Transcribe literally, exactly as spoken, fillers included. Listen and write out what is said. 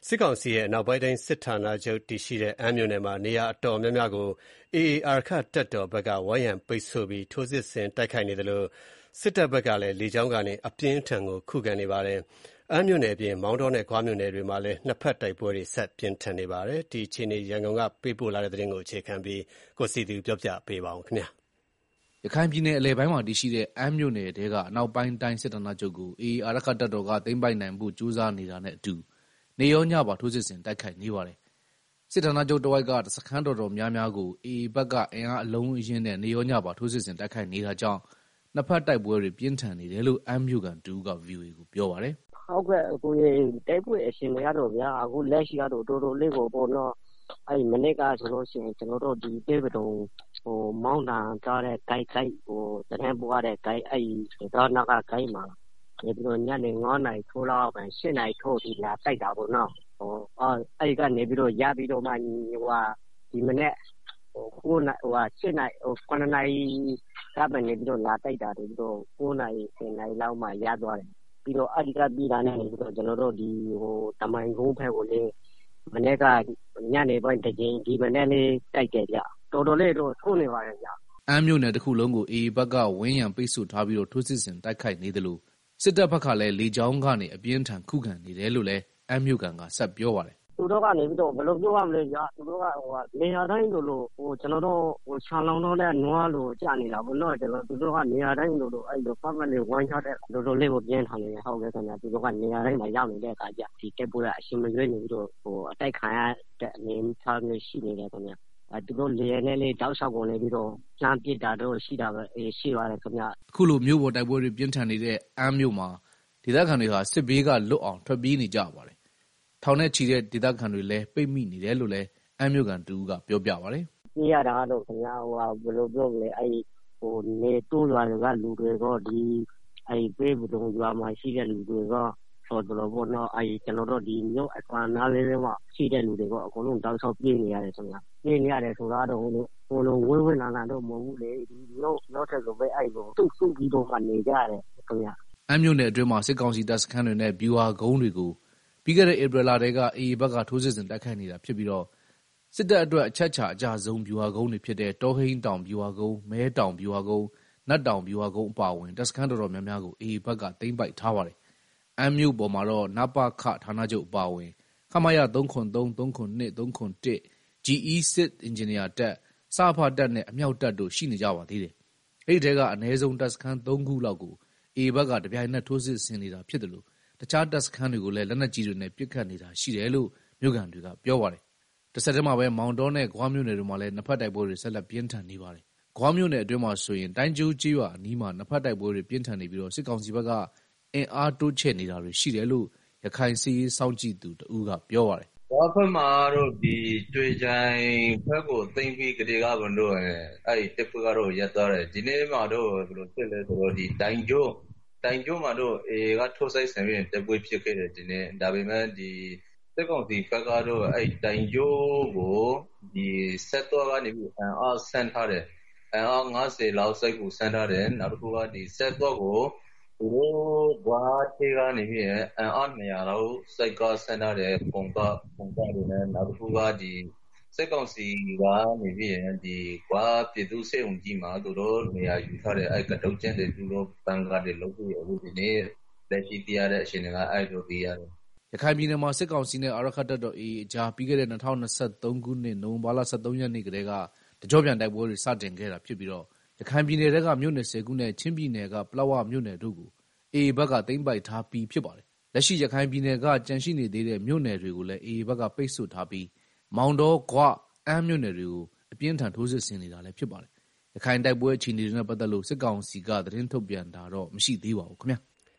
စစ်ကောင်စီရဲ့အနောက်ပိုင်းတိုင်းစစ်ဌာနချုပ်တည်ရှိတဲ့အမ်းမြို့နယ်မှာနေရာအတော်များများကို အေအေ အာရက္ခတပ်တော်ဘက်ကဝိုင်းရံပိတ်ဆို့ပြီးထိုးစစ်ဆင်တိုက်ခိုက်နေသလိုစစ်တပ်ဘက်ကလည်းလေကြောင်းကနေအပြင်းအထန်ကိုခုခံနေပါတယ်။အမ်းမြို့နယ်အပြင်မောင်တောနဲ့ဂွမြို့နယ်တွေမှာလည်းနှစ်ဖက်တိုက်ပွဲတွေဆက်ပြင်းထန်နေပါတယ်။ဒီအခြေအနေရန်ကုန်ကပေးပို့လာတဲ့သတင်းကိုအခြေခံပြီးကိုစီသူပြောပြပေးပါဦးခင်ဗျာ။ရခိုင်ပြည်နယ်အလယ်ပိုင်းမှာတည်ရှိတဲ့အမ်းမြို့နယ်တဲကအနောက်ပိုင်းတိုင်းစစ်ဌာနချုပ်ကိုအေအေ အာရက္ခတပ်တော်ကသိမ်းပိုက်နိုင်ဖို့ကြိုးစားနေတာနဲ့အတူနေရောညပါထိုးစစ်ဆင်တိုက်ခိုက်နေပါတယ်။စစ်ဌာနချုပ်တဝိုက်ကစခန်းတော်တော်များများကိုအေအေဘက်ကအင်အားအလုံးအရင်းနဲ့နေရောညပါထိုးစစ်ဆင်တိုက်ခိုက်နေတာကြောင့်နှစ်ဖက်တိုက်ပွဲတွေပြင်းထန်နေတယ်လို့အမ်းမြို့ကန်တူက ဗီအိုအေကိုပြောပါတယ်။ဟုတ်ကဲ့ကိုရေတိုက်ပွဲအရှင်တွေကတော့ဗျာအခုလက်ရှိကတော့တော်တော်လေးကိုပေါ့နော်အဲ့မနေ့ကဆိုလို့ရှိရင်ကျွန်တော်တို့ဒီတေးပတုံဟိုမောင်းတန်ကြားတဲ့ဂိုက်ဂိုက်ဟိုတရင်ပွားတဲ့ဂိုက်အဲ့တော့နောက်ကဂိုက်မှာဒီပြီးတော့ညနေငါးနာရီထိုးလောက်ပဲရှစ်နာရီထိုးဒီလာတိုက်တာပေါ့နော်ဟိုအဲ့ကနေပြီးတော့ရပြီးတော့မှဟိုဟာဒီမနေ့ဟိုကိုနာဟိုဟာရှစ်နာရီဟိုခုနှစ်နာရီကပဲနေပြီးတော့လာတိုက်တာပြီးတော့ကိုးနာရီဆယ်နာရီလောက်မှရသွားတယ်ပြီးတော့အဓိကပြည်တာနဲ့ပြီးတော့ကျွန်တော်တို့ဒီဟိုတမိုင်ကုန်းဖက်ကိုလေမနေ့ကညနေပိုင်းတကြိမ်ဒီမနေ့လေးတိုက်တယ်ဗျတော်တော်လေးတော့ထုံးနေပါရဲ့ဗျအမ်းမြို့နယ်တစ်ခုလုံးကိုအေအေဘက်ကဝင်းရံပိတ်ဆို့ထားပြီးတော့ထိုးစစ်ဆင်တိုက်ခိုက်နေတယ်လို့စစ်တပ်ဘက်ကလည်းလေကြောင်းကနေအပြင်းထန်ခုခံနေတယ်လို့လည်းအမ်းမြို့ကန်ကဆက်ပြောပါတယ်သူတို့ကနေပြီးတော့ဘယ်လိုပြောရမလဲကြာသူတို့ကဟိုနေရာတိုင်းလိုလိုဟိုကျွန်တော်တို့ဟိုခြံလောင်တော့တဲ့နွားလိုကြာနေတာဘုလို့ကျွန်တော်သူတို့ကနေရာတိုင်းလိုလိုအဲ့လိုပတ်ပတ်လေးဝိုင်းချတဲ့လိုလိုလေးကိုပြင်းထန်နေဟုတ်ကဲ့ခင်ဗျာသူတို့ကနေရာတိုင်းမှာရောက်နေတဲ့အခါကျဒီတက်ပွဲကအရှင်မရွေးနေပြီးတော့ဟိုအတိုက်ခံရတဲ့အနေထားမျိုးရှိနေတယ်ခင်ဗျာအဲသူတို့လေနဲ့လေးတောက်လျှောက်ကုန်နေပြီးတော့ကြမ်းပစ်တာတော့ရှိတာပဲအေးရှိပါတယ်ခင်ဗျာအခုလိုမြို့ပေါ်တိုက်ပွဲတွေပြင်းထန်နေတဲ့အမ်းမြို့မှာဒေသခံတွေဟာစစ်ဘေးကလွတ်အောင်ထွက်ပြေးနေကြပါတယ်ထောင်နဲ့ချီတဲ့ဒေသခံတွေလည်းပိတ်မိနေတယ်လို့လည်းအမ်းမြို့ကန်တူကပြောပြပါတယ်။ပြရတာတော့ခင်ဗျာဟိုဘယ်လိုပြောမလဲအဲ့ဟိုနေတိုးရွာတွေကလူတွေကဒီအဲ့ပေးဘုံရွာမှာရှိတဲ့လူတွေကဆိုတော့ဘောနော်အဲ့ကျွန်တော်တို့ဒီမြို့အကွာနားလေးတွေမှာရှိတဲ့လူတွေကအကုန်လုံးတောက်လျှောက်ပြေးနေရတယ်ခင်ဗျာ။ပြေးနေရတယ်ဆိုတော့ဟိုလိုဟိုလိုဝင်းဝင်းလာလာတော့မဟုတ်ဘူးလေဒီမြို့နောက်ထပ်ဆိုပဲအဲ့လိုတုတ်ဆုပ်ပြီးတော့ကနေကြရတယ်ခင်ဗျာ။အမ်းမြို့နယ်အတွင်းမှာစစ်ကောင်စီတပ်စခန်းတွေနဲ့ဗျူဟာကုန်းတွေကိုပြီးခဲ့တဲ့ဧပြီလတည်းကအေအေဘက်ကထိုးစစ်ဆင်တိုက်ခိုက်နေတာဖြစ်ပြီးတော့စစ်တပ်အတွက်အချက်ချာအကြဆုံးဗျူဟာကုန်းတွေဖြစ်တဲ့တောဟိန်းတောင်ဗျူဟာကုန်းမဲတောင်ဗျူဟာကုန်းနတ်တောင်ဗျူဟာကုန်းအပါအဝင်တပ်စခန်းတော်တော်များများကိုအေအေဘက်ကသိမ်းပိုက်ထားပါတယ်။အမ်းမြို့ပေါ်မှာတော့နပခဌာနချုပ်အပါအဝင်ခမရသုံးခွန်သုံး သုံးခွန်နှစ် သုံးခွန်တစ် ဂျီ အီ စစ်အင်ဂျင်နီယာတပ်စဖတပ်နဲ့အမြောက်တပ်တို့ရှိနေကြပါသေးတယ်။အဲ့ဒီတဲကအနည်းဆုံးတပ်စခန်းသုံးခုလောက်ကိုအေအေဘက်ကတပြိုင်နက်ထိုးစစ်ဆင်နေတာဖြစ်တယ်လို့တခြားတပ်စခန်းတွေကိုလည်းလက်နက်ကြီးတွေနဲ့ပစ်ခတ်နေတာရှိတယ်လို့မြို့ကန်တွေကပြောပါတယ်။တစ်ဆက်တည်းမှာပဲမောင်တောနဲ့ဂွမြို့နယ်တွေမှာလည်းနှစ်ဖက်တိုက်ပွဲတွေဆက်လက်ပြင်းထန်နေပါတယ်။ဂွမြို့နယ်အတွင်းမှာဆိုရင်တိုင်းကျိုးကြီးရွာအနီးမှာနှစ်ဖက်တိုက်ပွဲတွေပြင်းထန်နေပြီးတော့စစ်ကောင်စီဘက်ကအင်အားတိုးချဲ့နေတာတွေရှိတယ်လို့ရခိုင်စီရေးစောင့်ကြည့်သူတဦးကပြောပါတယ်။ဘာဖက်မှာတော့ဒီတွေ့ကြိုင်ဖက်ကိုသိမ့်ပြီးကလေးကဘုံတို့အဲ့တက်ဖက်ကတော့ရက်သွားတယ်ဒီနေ့မှာတော့ဘယ်လိုဖြစ်လဲဆိုတော့ဒီတိုင်ကျိုးတိုင်ကျိုးမှာတော့အေကထိုးဆိုင်ဆံပြီးတက်ပွဲဖြစ်ခဲ့တယ်ဒီနေ့ဒါပေမဲ့ဒီစစ်ကောင်စီဘက်ကတော့အဲ့တိုင်ကျိုးကိုဒီဆက်တော့ကနေပြီးအန်အားဆန်ထားတယ်အန်အားငါးဆယ်လောက်စိတ်ကိုဆန်ထားတယ်နောက်တစ်ခုကဒီဆက်တော့ကိုသူတို့ဘာတေကနေပြီးအန်အားနှစ်ရာလောက်စိတ်ကဆန်ထားတယ်ပုံကပုံကတွေနဲ့နောက်တစ်ခုကဒီစစ်ကောင်စီကနေပြီးဒီကွာပြည်သူစေုံကြီးမှာသူတို့နေရာယူထားတဲ့အဲ့ကတုတ်ကျန်တဲ့သူတို့ဘန်ကားတွေလုပ်ပြီးအခုဒီနေ့လက်ရှိတရားတဲ့အချိန်ကအဲ့လိုပြရတယ်ရခိုင်ပြည်နယ်မှာစစ်ကောင်စီနဲ့အာရက္ခတပ်တော် အေအေ အကြားပြီးခဲ့တဲ့၂၀၂၃ခုနှစ်နိုဝင်ဘာလ၁၃ရက်နေ့ကတည်းကတကြောပြန်တိုက်ပွဲတွေစတင်ခဲ့တာဖြစ်ပြီးတော့ရခိုင်ပြည်နယ်ကမြို့နယ်၁၀ခုနဲ့ချင်းပြည်နယ်ကပလောဝမြို့နယ်တို့ကိုအေအေဘက်ကသိမ်းပိုက်ထားပြီးဖြစ်ပါတယ်လက်ရှိရခိုင်ပြည်နယ်ကကြန့်ရှိနေသေးတဲ့မြို့နယ်တွေကိုလည်းအေအေဘက်ကပိတ်ဆို့ထားပြီးမောင်တောဂွအမ်းမြို့နယ်တွေကိုအပြင်းထန်ထိုးစစ်ဆင်နေတာလည်းဖြစ်ပါတယ်ရခိုင်တိုက်ပွဲအခြေအနေတွေနဲ့ပတ်သက်လို့စစ်ကောင်စီကသတင်းထုတ်ပြန်တာတော့မရှိသေးပါဘူးခင်ဗျာ